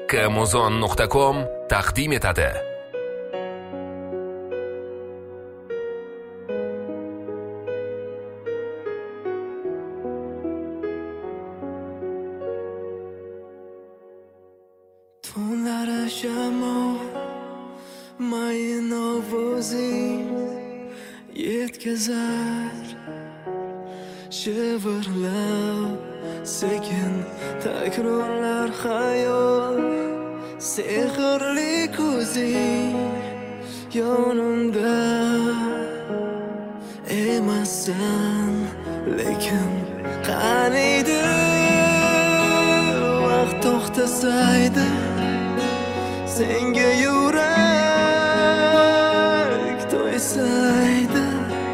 kmuzon.com taqdim etadi. Tunlara shamol mayin ovozing yetkazar, shivirlab sekin takrorlar xayol. Sehrli ko'zing yonimda emassan, lekin qaniydi vaqt to'xtasaydi, senga yurak to'ysaydi,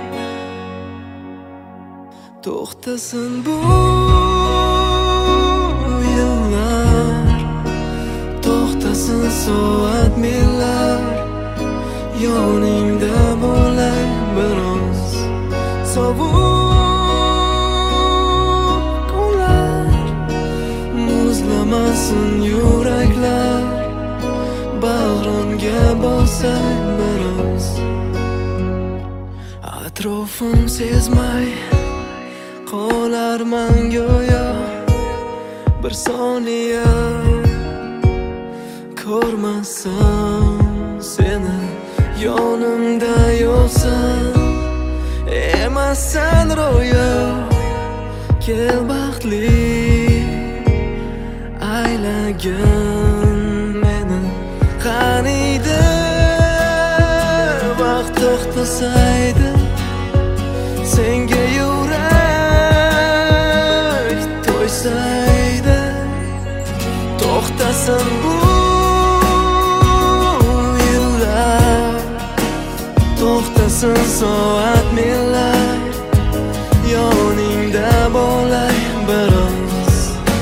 to'xtasin bu yillar, to'xtasin soat millar, yoningda bo'lay biroz sovuq kunlar, muzlamasin yuraklar, bag'rimga bosay biroz. Atrofim sezmay qolarman go'yo, bir soniya ko'rmasam seni, yonimda yo'qsan, emassan ro'yo. Kel baxtli aylagin meni, qaniydi vaqt to'xtasaydi, senga yurak to'ysaydi, to'xtasin bu yillar, to'xtasin soat millar, yoningda bo'lay biroz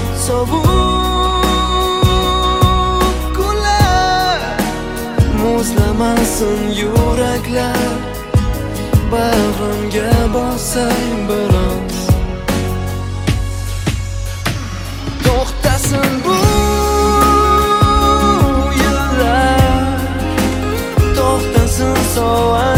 sovuq kunlar, muzlamasin yuraklar, bag'rimga bosay biroz. To'xtasin bu yillar, to'xtasin soat